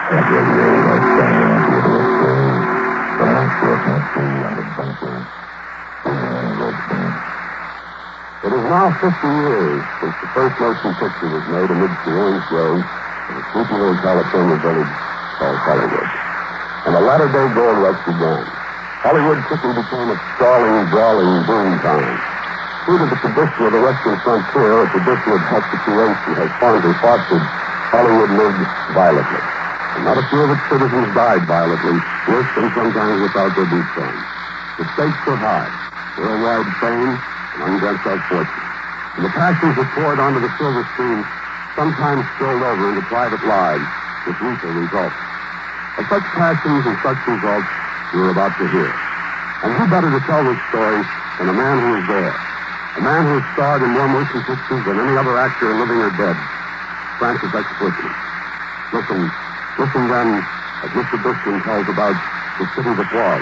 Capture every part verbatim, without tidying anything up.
It is now fifty years since the first motion picture was made amidst the orange groves of a sleepy little California village called Hollywood. And the latter-day gold rush began. Hollywood quickly became a sprawling, brawling boom town. True to the tradition of the western frontier, a tradition of such a creation has fondly fostered, Hollywood lived violently. And not a few of its citizens died violently, with and sometimes without their boots on. The stakes were high. Worldwide fame and undreamt of fortune. And the passions that poured onto the silver screen sometimes spilled over into private lives with lethal results. Of such passions and such results you are about to hear. And who better to tell this story than a man who was there? A man who has starred in more motion pictures than any other actor, living or dead. Francis X. Bushman. Listen, listen then as Mister Bushman tells about the city that was.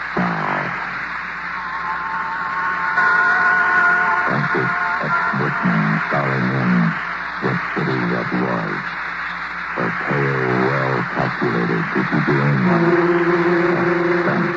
Francis X. Bushman starring in The City That Was. A tale well calculated to begin suspense.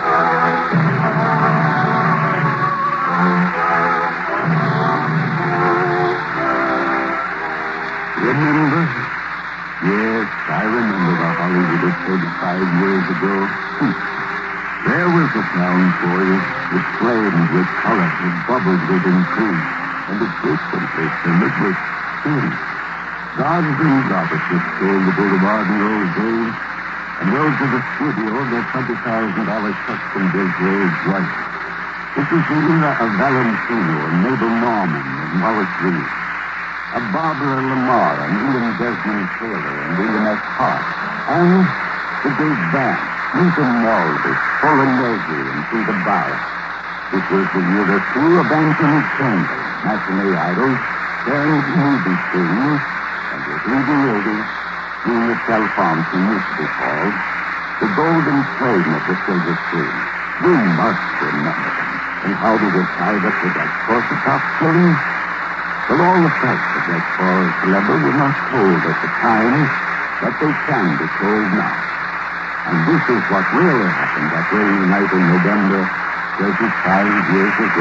Remember? Yes, I remember the Hollywood of thirty-five years ago. There was the town for you. It flamed with color. It bubbled with intrigue. And it frequently simmered with sin. Dodge and Robertson stole the boulevard in those days and rode to the studio their twenty thousand dollars custom-built Rolls Royce. It was the era of Valentino and Mabel Norman and Wallace Reed. Of Barbara Lamar and Ian Desmond Taylor and William S. Hart. And the big band, Lincoln Walrus, Polonaise, and Frida Bala. It was the year or two of Anthony Campbell, matinee idols, and movie stars, and his leading lady, Nina Salfonsi, used to be called, the golden flame of the silver screen. We must remember them. And how did it tie up to that course-top killing? Well, all the facts of that forest level were not told at the time, but they can be told now. And this is what really happened that rainy night in November, thirty-five years ago.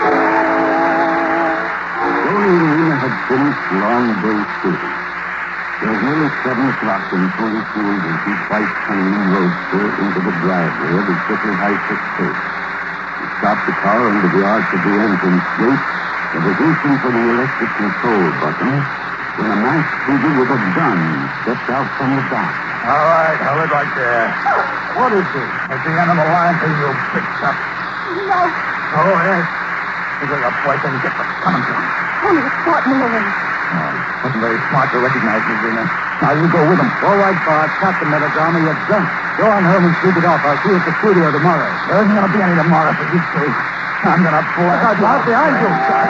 Tony and Nina had finished long day shooting. It was nearly seven o'clock when Tony pulled his deep white Cunning roadster into the driveway of his City High Six State. He stopped the car under the arch of the entrance gate and was reaching for the electric control button when a masked figure with a gun stepped out from the dark. All right, hold it right there. What is it? At the end of the line till you picked up. No. Oh, yes. Is there a place I can get what's coming to him? Only a spot in the lane. Oh, wasn't very smart to recognize me, Zena. Now, you go with him. All right, Bart. Got the melodrama. You're drunk. Go on home and sleep it off. I'll see you at the studio tomorrow. There isn't going to be any tomorrow for you two. I'm going to blast you out behind you.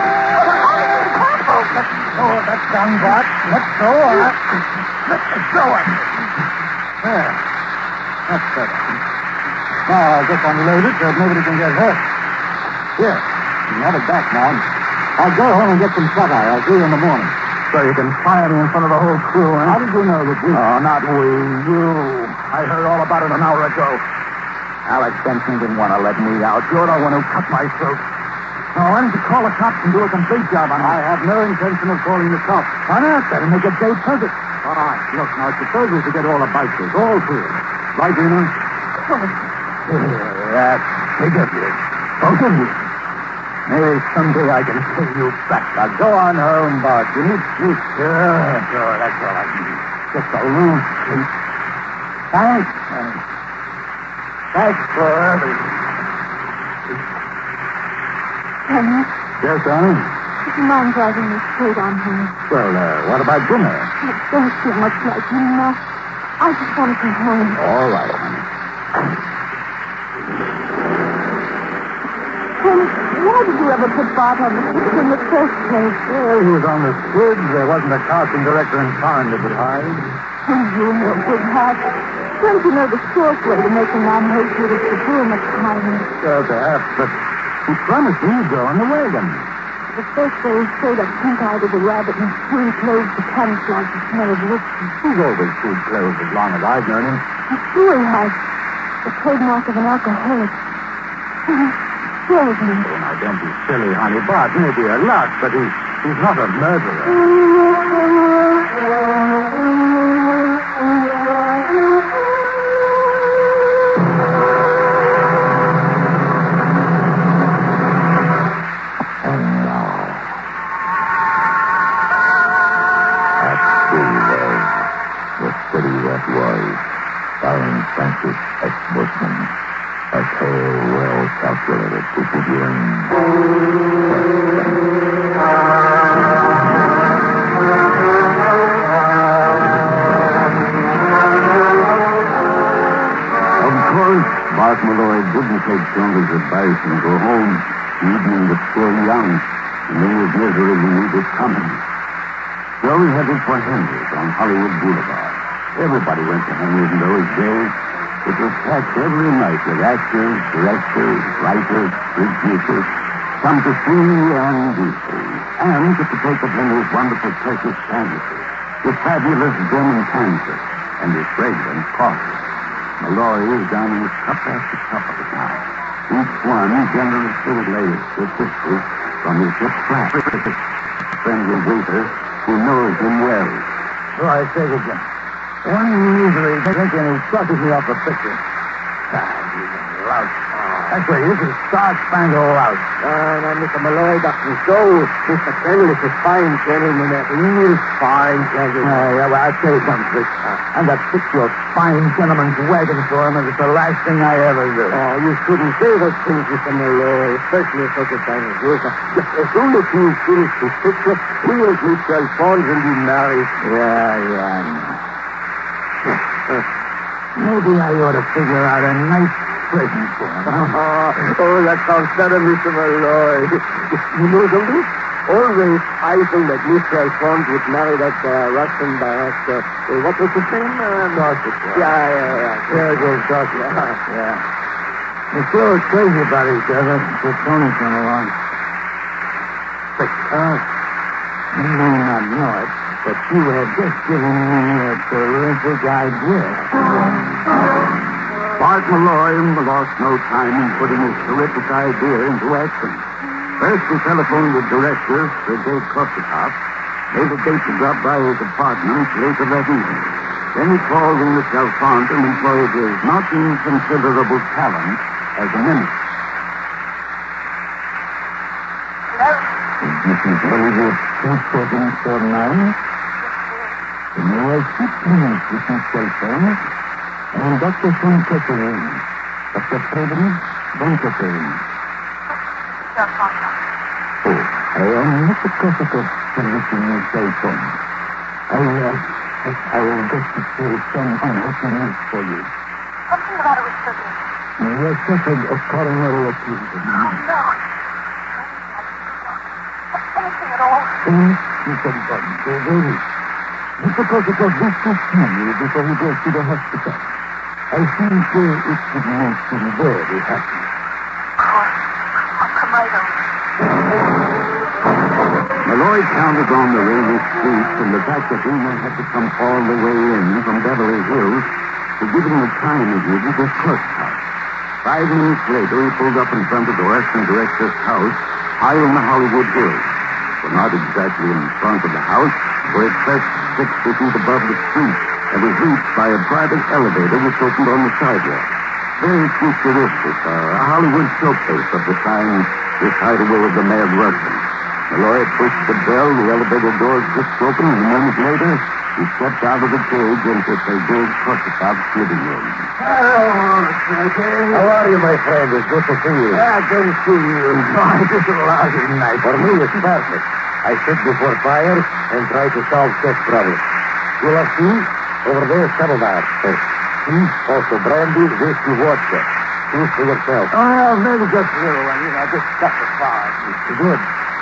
Let's go of that gun, Bart. Let's go of it. Let's go of it. There. That's better. Now, I'll just unload it so that nobody can get hurt. Here. You can have it back now. I'll go home and get some shut-eye. I'll see you in the morning. So you can fire me in front of the whole crew, huh? How did you know that we... Oh, not we. You. I heard all about it an hour ago. Alex Benson didn't want to let me out. You're the one who cut my throat. Now, why don't you call the cops and do a complete job on me? I have no intention of calling the cops. Why not? That'll make a day perfect. All right. Look, now, suppose we forget all the bikers. All three of them. Right, Dina? That's big of you. Both of you. Maybe someday I can pay you back. Now, go on home, Bart. You need sleep. Sure, sure. That's all I need. Just a little sleep. Thanks. Thanks. Thanks for everything. Henry? Yes, darling? Would you mind driving me straight on home? Well, uh, what about dinner? It don't feel much like him now. I just want to go home. All right, honey. Henry, why did you ever put Bart on the skids in the first place? Well, he was on the skids. There wasn't a casting director in town that would hide. Oh, you know, big heart. Don't you know the short way to make a man hate you is to do him a kindness? Well, perhaps, but he promised me he'd go in the wagon. The first day he showed up pink-eyed as a rabbit and chewing clothes to camouflage the smell of whiskey. He's always chewed clothes as long as I've known him. I'm sure he has. The trademark of an alcoholic. He killed me. Oh, now, don't be silly, honey. Bart may be a lot, but he's, he's not a murderer. Starring Francis S. Bushman, a tale well calculated to give you an Of course, Bart Malloy didn't take Saunders' advice and go home. The evening was still young, and in his misery he needed company. So he headed for Henry's on Hollywood Boulevard. Everybody went to Henry's in those days. It was packed every night with actors, directors, writers, producers, come to see and be seen, and to partake of Henry's wonderful precious fantasy, his fabulous German pansies, and his fragrant coffee. Malloy is down in his cup after cup of it now. Each one generously relates his history from his ship's flat. Friendly waiter who knows him well. So I say again. One usually drinking and he crosses me off the picture. Ah, he's a louse. That's right, this is star-spangled louse. Uh, now, Mister Malloy, Doctor So, Mister Kendall is a fine gentleman, a real fine gentleman. Uh, yeah, well, I'll tell you something, Fritz. Uh, I'm going to fix your fine gentleman's wagon for him, and it's the last thing I ever do. Oh, you shouldn't say those things, Mister Malloy, especially at such a time as this. Uh, as soon as you finish this picture, we'll meet Alphonse and be married. Yeah, yeah, I know. Maybe I ought to figure out a nice present for him. Huh? Oh, that sounds better, Mister Malloy. You know something? Always I think that Mister Alphonse would marry that uh, Russian director. Uh, what was his name? Uh, Dorset. Yeah, yeah, yeah. There goes Dorset. Yeah. yeah. We're so crazy about each other until Tony came along. But, uh, you may not know it, but you have just given me a terrific idea. Bart Malloy lost no time in putting his terrific idea into action. First, he telephoned the director, Sergei Korsakov, made a date to drop by his apartment later that evening. Then he called in Mister Alphonse and employed his not inconsiderable talent as a mimic. Hello? Is Missus Oliver two seven four nine? May I speak, please, with Mister Alphonse? I am Doctor von Kettering. Doctor Frederick von Kettering. Oh, I am Mister Korsakov servicing your cell phone. I, uh, I, I will get to say some unhappiness for you. What's the matter with Sergei? You have suffered a coronary occlusion. Oh, no. Anything at all? Yes, Mister Bond, so very. Mister Korsakov just to see you before he goes to the hospital. I think uh, it would make him very happy. Of course. How come I don't? Malloy counted on the rainy streets and the fact that Una had to come all the way in from Beverly Hills to give him the time he needed at Clerk's house. Five minutes later, he pulled up in front of the Western Director's house, high in the Hollywood Hills. Well, not exactly in front of the house, for it pressed sixty feet above the street and was reached by a private elevator which opened on the sidewalk. Very futuristic, uh, a Hollywood showcase of the time, this hideaway of the mad Russian. Malloy pushed the bell, the elevator doors clicked open, and a moment later, he stepped out of the cage into Sergei Korsakov's living room. Hello, Sergei. How are you, my friend? It's good to see you. Yeah, good to see you. Oh, this is a lousy night. For me, it's perfect. I sit before fire and try to solve chess problems. You will see over there samovar first. See? Also brandy, whiskey, vodka. Choose for yourself. Oh, maybe just a little one. You know, just cut the fire. Good.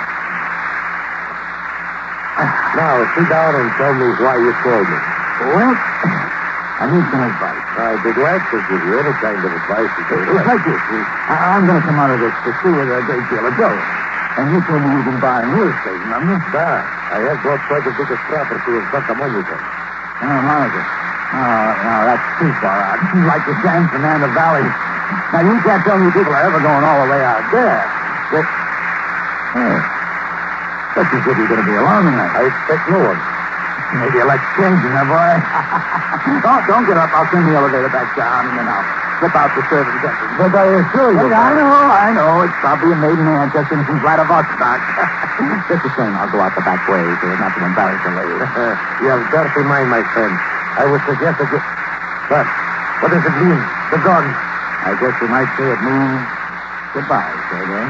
Now, sit down and tell me why you called me. Well, I need some advice. I'll be glad to give you any kind of advice you can. It's like this. I- I'm going to come out of this to see with a great deal of dough. And you told me you've been buying real estate, remember? Да, а я bought quite a bit of property in Santa Monica. Santa Monica. Oh, no, that's too far out. Like the San Fernando Valley. Now, you can't tell me people are ever going all the way out there. But, hey, but you said you're going to be alone tonight. I expect no one. Maybe you like changing, huh, boy? don't, don't get up. I'll send the elevator back down, and then I'll slip out the servants' entrance. But I assure you... Look, I know, I know. It's probably a maiden ancestor and some Vladivostok. Just the same, I'll go out the back way so as not to embarrass the lady. You have dirty mind, my friend. I would suggest that you... But, what does it mean? The gun. I guess you might say it means goodbye, Sergei.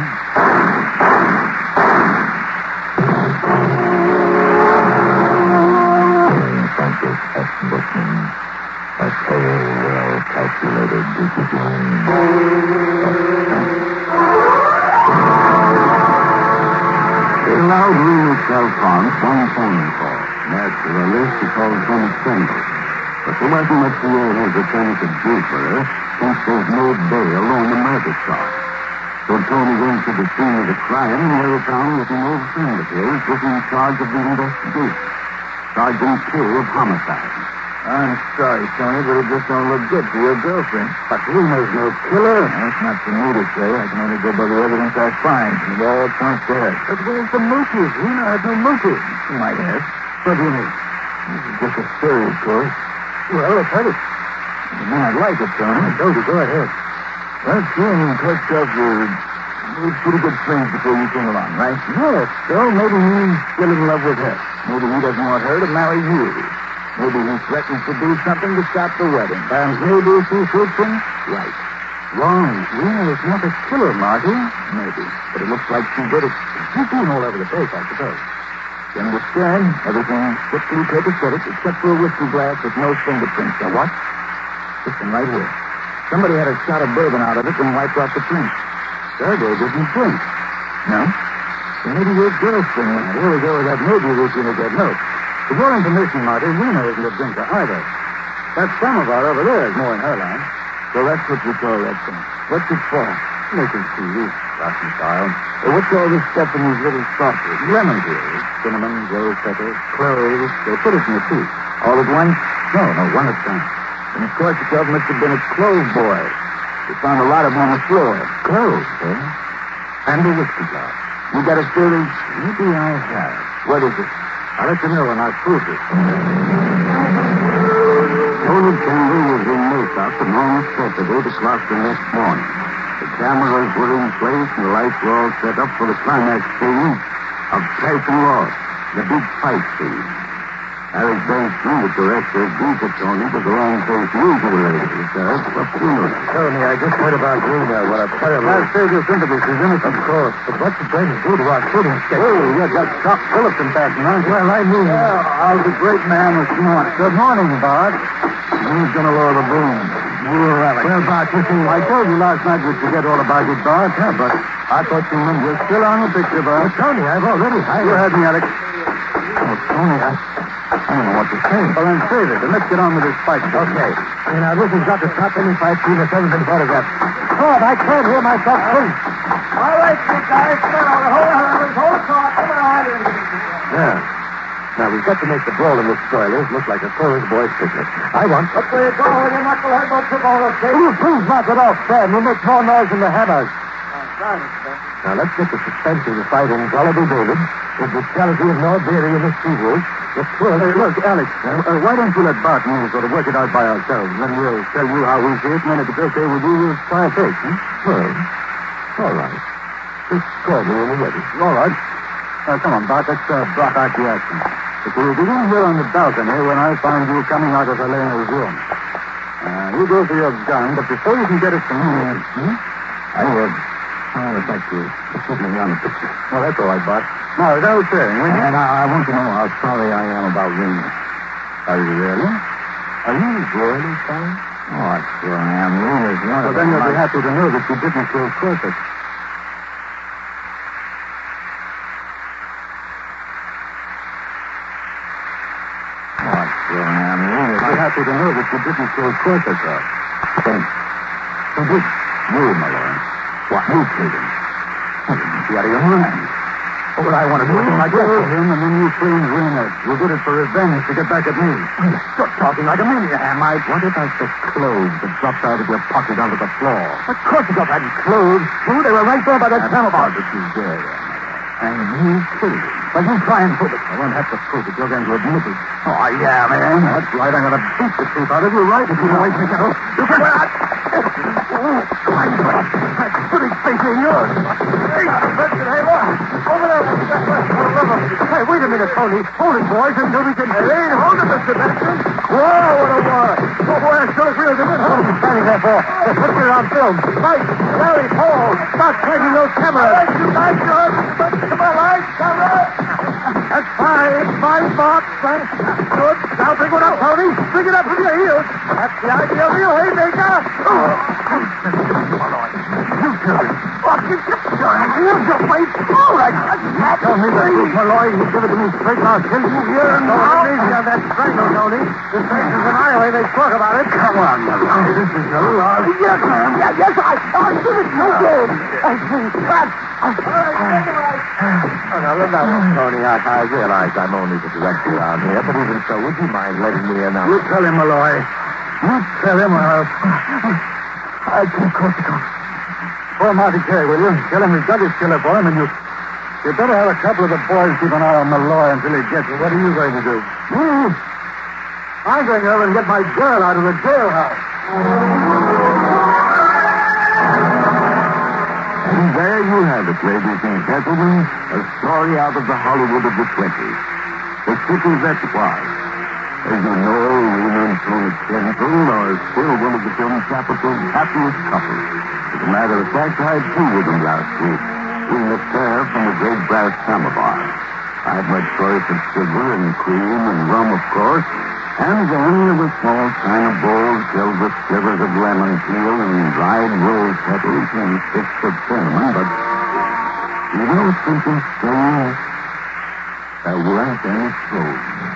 Francis S. Bushman, a tale well calculated to begin. They allowed Reno Chalfont one phone call. After the list, he called from a single. But there wasn't much the old attorney could do for her, since there's no bail on the murder charge. So Tony went to the scene of the crime and where he found that an old friend of his was in charge of the investigation. Sergeant K of homicide. I'm sorry, Tony, but it just don't look good for your girlfriend. But Rena's no killer. That's not for me to say. I can only go by the evidence I find, and it all points to her. But where's the motive? Rena had no motive. You might ask. What do you mean? This is just a theory, of course. Well, let's have it. You might like it, Tony. I told you, go ahead. Well, Kane and Kortchov were, were pretty good friends before you came along, right? Yes, so maybe he's still in love with her. Maybe he doesn't want her to marry you. Maybe he threatens to do something to stop the wedding. And maybe she shoots him? Right. Wrong. Rena is not a killer, Marty. Maybe. But it looks like she did it. She's been all over the place, I suppose. You understand? Everything strictly copacetic except for a whiskey glass with no fingerprints. Now what? This one right here. Somebody had a shot of bourbon out of it and wiped off the print. Sergei didn't drink. No? So maybe your girlfriend went. Here we go with that maybe routine again. No. For your information, Marty, Rena isn't a drinker either. That samovar over there is more in her line. So that's what you call that thing. What's it for? Making tea. Russian style. Hey, what's all this stuff in these little saucers? Lemon juice, cinnamon, rose pepper, cloves. They put it in the tea. All at once? No, no, one at a time. And of course, yourself must have been a clove boy. You found a lot of them on the floor. Cloves, eh? And a whiskey glass. You got a theory? Maybe I have. What is it? I'll let you know when I've proved it. Tony Campbell was in makeup and almost set at eight o'clock the next morning. The cameras were in place and the lights were all set up for the climax scene of Tyson Lost, the big fight scene. Eric Benson, the director, agreed to Tony to the wrong place usually, he says, for funeral. Tony, I just heard about Rena. What a terrible... I'll save your sympathy, she's innocent. Of course. But what's it going to do to our shooting schedule? Oh, you got Doc Phillips in passing, aren't you? Well, I mean... Well, I was a great man this morning. Good morning, Bart. Who's going to lower the boom? You or Alex? Well, Bart, you see, I told you last night we'd forget all about it, Bart. Yeah, but I thought you meant you're still on the picture, Bart. But, Tony, I've already... I... You heard me, Alex. Oh, Tony, I... I don't know what to say. Well, then save it, and let's get on with this fight. Okay. You know, this has got to stop any fight between us ever been photographed. God, I can't hear myself think. All right, you guys, get on the whole house, whole talk. Come on. Yeah. Now, we've got to make the brawl in this spoilers look like a chorus boys' picnic. I want... Look where you're going with your knucklehead. Don't trip over the Will you please knock it off, Sam? You make more noise than the hammers. Sorry, mister. Now, let's get the suspense of the fight in Gulliver David, the brutality of Lord Beery and his two-wolves, the thrill... Hey, look, Alex, uh, uh, why don't you let Bart and me sort of work it out by ourselves? Then we'll tell you how we see it, and then if it's okay with you, we'll try a take, huh? Well, all right. Just call me when you're ready. All right. Now, come on, Bart, let's uh, block out the action. If we'll begin here on the balcony when I find you coming out of Elena's room. Uh, you go for your gun, but before you can get it from me... Hmm? I would... I would like to put me on the picture. Well, that's all right, Bart. Now, as I was saying... When you... And I, I want to know how sorry I am about Rena. Are you really? Are you really sorry? Oh, I sure am. Rena's one Well, of then them. you'll be happy to know that you didn't kill Corpus. Oh, I sure am. Rena's... I'll be happy to know that you didn't kill Corpus, sir. Thanks. Who did? You, Malone. What? Who killed him? You must be out of your mind. What would I want to do? I get to him, and then you flames win us. You did it for revenge to get back at me. You're talking like a maniac, am I? What about the clothes that dropped out of your pocket onto the floor? Of course you got that clothes, too. They were right there by that camel box. That you did. And you killed him. Well, you try and prove it. I won't have to prove it. You're going to admit it. Oh, yeah, man. That's right. I'm going to beat the truth out of you right if you don't wait for me to... You forgot! That pretty face ain't yours. Hey, hey, look. Over there. Hey, wait a minute, Tony. Hold it, boys, until we can... Hey, hold it, Mister Benson. Whoa, what a war. Oh, boy, I sure feel good. What are you standing there for? Let's put you on film. Mike, Larry, Paul, stop taking those cameras. All right, you guys, George. Come on, lights, camera. That's fine. Fine, Bob. Good. Now bring one up, Tony. Bring it up with your heels. That's the idea of you, hey, Baker? Oh. You killed him. What? You Here's your face. All right. Tell me the truth, Malloy. You give it to me straight now. Kill you here and now. Easy on that strangle, Tony. This place is an island. They talk about it. Come on, Malloy. This is a lot. Yes, ma'am. Yes, yes, I... I did it. You did. I think that... All right, oh, now, look now, Tony. I, I realize I'm only the director around here, but even so, would you mind letting me in on... You tell him, Malloy. You tell him, or I'll... I can't course it. Poor Marty Carey, will you? Tell him we've got his killer for him, and you... You better have a couple of the boys keep an eye on Malloy until he gets it. What are you going to do? Me? I'm going over and get my girl out of the jailhouse. And there you have it, ladies and gentlemen, a story out of the Hollywood of the twenties. The city that was. As you know, Rena and Tony Kenton are still one of the film capital's happiest couples. As a matter of fact, I had two with them last week. Eating a pair from the Great Brass Samovar. I had my choice of sugar and cream and rum, of course. And then there were small china bowls filled with slivers of lemon peel and dried rose petals and sticks of cinnamon. But, you know something strange? There weren't any clothes.